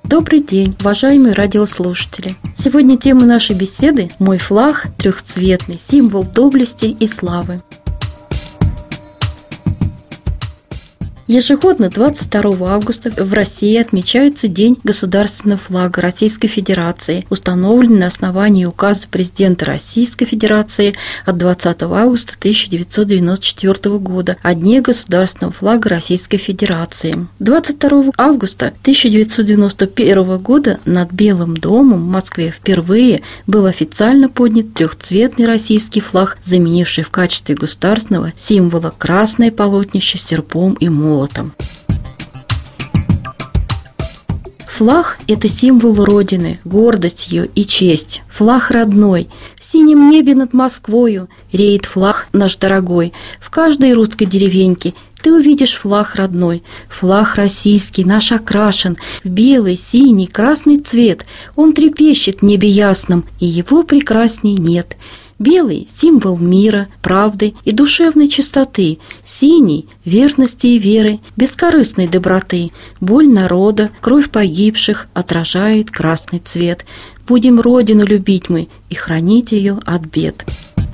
Добрый день, уважаемые радиослушатели! Сегодня тема нашей беседы – мой флаг трехцветный, символ доблести и славы. Ежегодно 22 августа в России отмечается День государственного флага Российской Федерации, установленный на основании указа президента Российской Федерации от 20 августа 1994 года о Дне государственного флага Российской Федерации. 22 августа 1991 года над Белым домом в Москве впервые был официально поднят трехцветный российский флаг, заменивший в качестве государственного символа красное полотнище с серпом и молотом. Флаг – это символ Родины, гордость ее и честь. Флаг родной. В синем небе над Москвою реет флаг наш дорогой. В каждой русской деревеньке ты увидишь флаг родной. Флаг российский наш окрашен в белый, синий, красный цвет. Он трепещет в небе ясном, и его прекрасней нет. Белый – символ мира, правды и душевной чистоты. Синий – верности и веры, бескорыстной доброты. Боль народа, кровь погибших отражает красный цвет. Будем Родину любить мы и хранить ее от бед.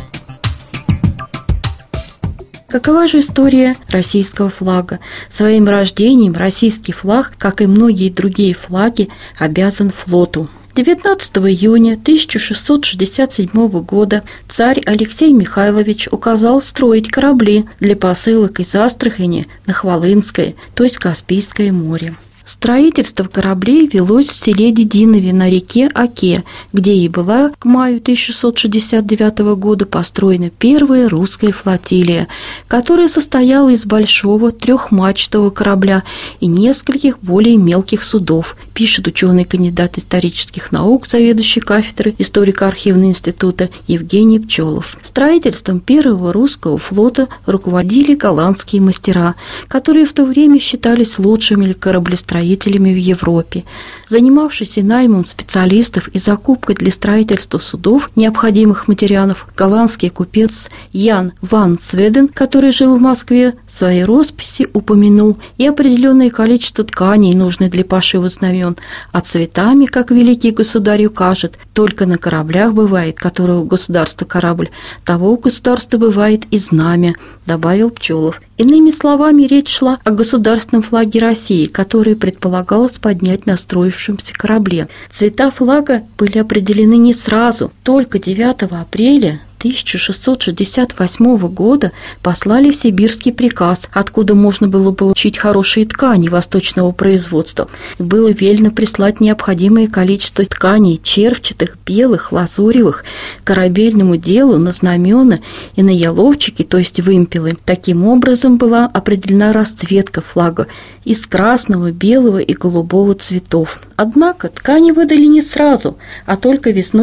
Какова же история российского флага? Своим рождением российский флаг, как и многие другие флаги, обязан флоту. 19 июня 1667 года царь Алексей Михайлович указал строить корабли для посылок из Астрахани на Хвалынское, то есть Каспийское море. Строительство кораблей велось в селе Дединове на реке Оке, где и была к маю 1669 года построена первая русская флотилия, которая состояла из большого трехмачтового корабля и нескольких более мелких судов, пишет ученый кандидат исторических наук, заведующий кафедрой историко-архивного института Евгений Пчелов. Строительством первого русского флота руководили голландские мастера, которые в то время считались лучшими кораблестроителями в Европе. Занимавшийся наймом специалистов и закупкой для строительства судов необходимых материалов, голландский купец Ян ван Сведен, который жил в Москве, в своей росписи упомянул и определенное количество тканей, нужных для пошива знамен, а цветами, как великий государь укажет, только на кораблях бывает, которого государство корабль, того государства бывает и знамя, добавил Пчелов. Иными словами, речь шла о государственном флаге России, который предполагалось поднять на строившемся корабле. Цвета флага были определены не сразу, только 9 апреля 1668 года послали в сибирский приказ, откуда можно было получить хорошие ткани восточного производства. Было велено прислать необходимое количество тканей червчатых, белых, лазуревых корабельному делу на знамена и на яловчики, то есть вымпелы. Таким образом была определена расцветка флага из красного, белого и голубого цветов. Однако ткани выдали не сразу, а только весной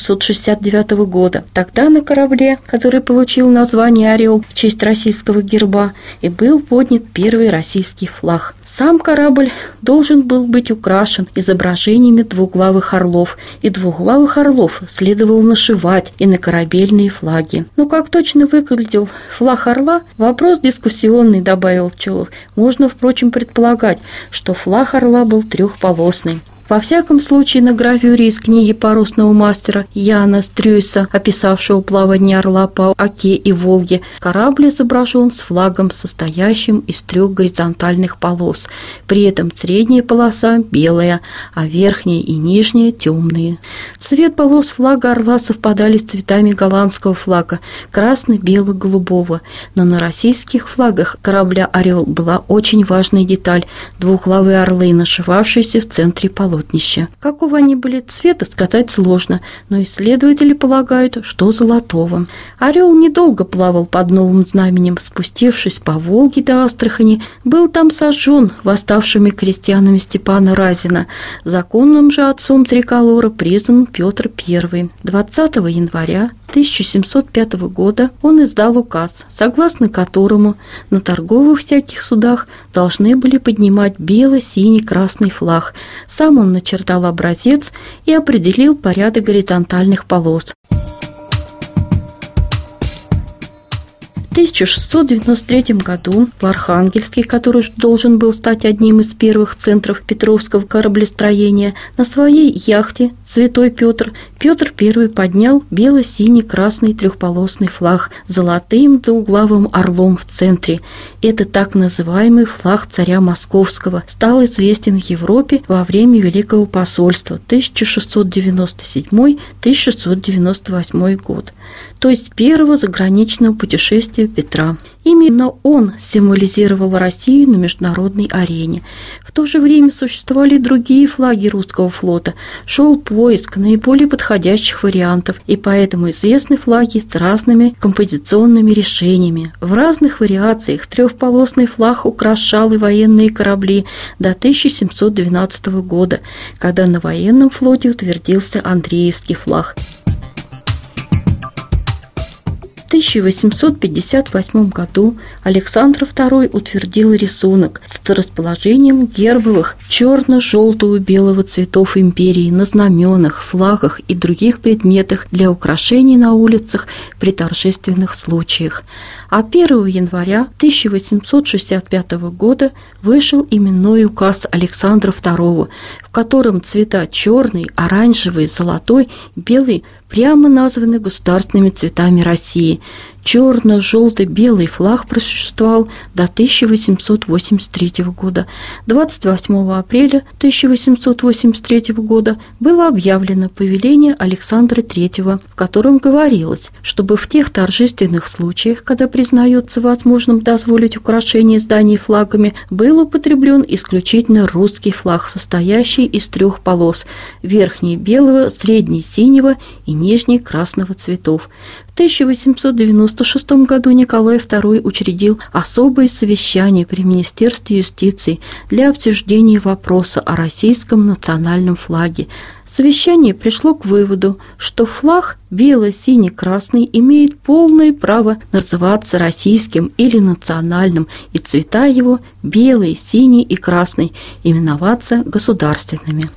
1669 года. Тогда на корабле, который получил название «Орел» в честь российского герба, и был поднят первый российский флаг. Сам корабль должен был быть украшен изображениями двуглавых орлов, и двуглавых орлов следовало нашивать и на корабельные флаги. Но как точно выглядел флаг орла, вопрос дискуссионный, добавил Пчелов. Можно, впрочем, предполагать, что флаг орла был трехполосный. Во всяком случае, на гравюре из книги парусного мастера Яна Стрюйса, описавшего плавание орла по Оке и Волге, корабль изображен с флагом, состоящим из 3 горизонтальных полос. При этом средняя полоса белая, а верхняя и нижняя темные. Цвет полос флага орла совпадали с цветами голландского флага – красно-бело-голубого. Но на российских флагах корабля «Орел» была очень важная деталь – двуглавые орлы, нашивавшиеся в центре полос. Какого они были цвета, сказать сложно, но исследователи полагают, что золотого. Орел недолго плавал под новым знаменем, спустившись по Волге до Астрахани, был там сожжен восставшими крестьянами Степана Разина. Законным же отцом триколора признан Петр I. 20 января 1705 года он издал указ, согласно которому на торговых всяких судах должны были поднимать бело-синий-красный флаг. Сам он начертал образец и определил порядок горизонтальных полос. 1693 году в Архангельске, который должен был стать одним из первых центров Петровского кораблестроения, на своей яхте «Святой Петр» Петр I поднял бело-синий-красный трехполосный флаг с золотым двуглавым орлом в центре. Это так называемый флаг царя Московского стал известен в Европе во время Великого посольства 1697-1698 год, то есть первого заграничного путешествия Петра. Именно он символизировал Россию на международной арене. В то же время существовали другие флаги русского флота. Шел поиск наиболее подходящих вариантов, и поэтому известны флаги с разными композиционными решениями. В разных вариациях трехполосный флаг украшал и военные корабли до 1712 года, когда на военном флоте утвердился Андреевский флаг. В 1858 году Александр II утвердил рисунок с расположением гербовых черно-желтого-белого цветов империи на знаменах, флагах и других предметах для украшений на улицах при торжественных случаях. А 1 января 1865 года вышел именной указ Александра II, в котором цвета черный, оранжевый, золотой, белый прямо названы государственными цветами России. Черно-желто-белый флаг просуществовал до 1883 года. 28 апреля 1883 года было объявлено повеление Александра III, в котором говорилось, чтобы в тех торжественных случаях, когда признается возможным дозволить украшение зданий флагами, был употреблен исключительно русский флаг, состоящий из 3 полос – верхней белого, средней синего и нижней красного цветов. В 1896 году Николай II учредил особое совещание при Министерстве юстиции для обсуждения вопроса о российском национальном флаге. Совещание пришло к выводу, что флаг бело-синий-красный имеет полное право называться российским или национальным, и цвета его белый, синий и красный именоваться государственными.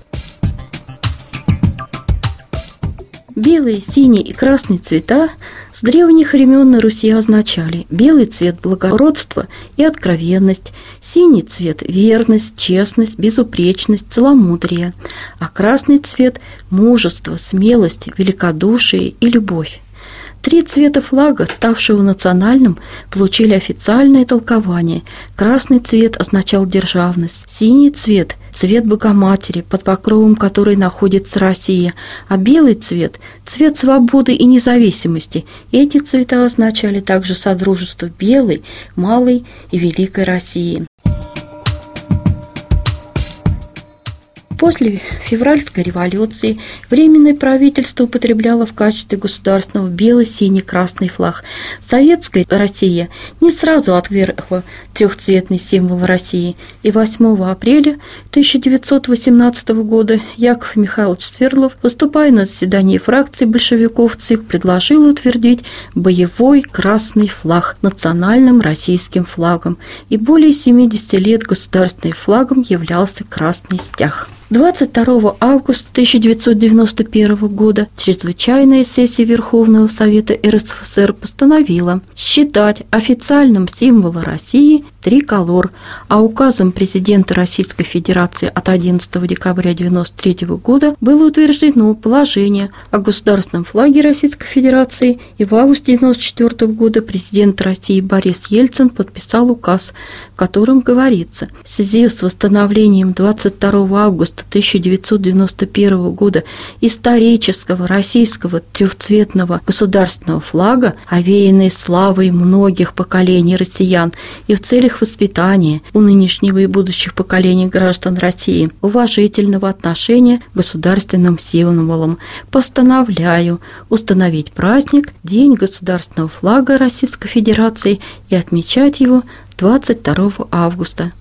Белый, синий и красный цвета с древних времен на Руси означали: белый цвет – благородство и откровенность, синий цвет – верность, честность, безупречность, целомудрие, а красный цвет – мужество, смелость, великодушие и любовь. 3 цвета флага, ставшего национальным, получили официальное толкование. Красный цвет означал державность, синий цвет – цвет Богоматери, под покровом которой находится Россия, а белый цвет – цвет свободы и независимости. Эти цвета означали также содружество белой, малой и великой России. После февральской революции Временное правительство употребляло в качестве государственного бело-синий-красный флаг. Советская Россия не сразу отвергла трехцветный символ России, и 8 апреля 1918 года Яков Михайлович Свердлов, выступая на заседании фракции большевиков ЦИК, предложил утвердить боевой красный флаг национальным российским флагом, и более 70 лет государственным флагом являлся красный стяг. 22 августа 1991 года чрезвычайная сессия Верховного Совета РСФСР постановила считать официальным символом России триколор, а указом президента Российской Федерации от 11 декабря 1993 года было утверждено положение о государственном флаге Российской Федерации, и в августе 1994 года президент России Борис Ельцин подписал указ, в котором говорится: в связи с восстановлением 22 августа 1991 года исторического российского трехцветного государственного флага, овеянной славой многих поколений россиян, и в целях воспитания у нынешнего и будущих поколений граждан России уважительного отношения к государственным символам, постановляю установить праздник День государственного флага Российской Федерации и отмечать его 22 августа.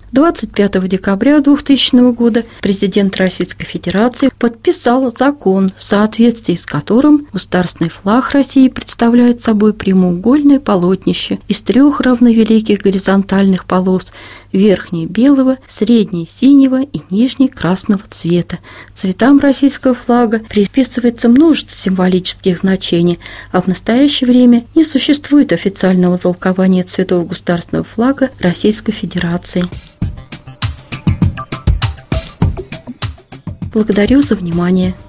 25 декабря 2000 года президент Российской Федерации подписал закон, в соответствии с которым государственный флаг России представляет собой прямоугольное полотнище из 3 равновеликих горизонтальных полос: верхней белого, средней синего и нижней красного цвета. Цветам российского флага приписывается множество символических значений, а в настоящее время не существует официального толкования цветов государственного флага Российской Федерации. Благодарю за внимание.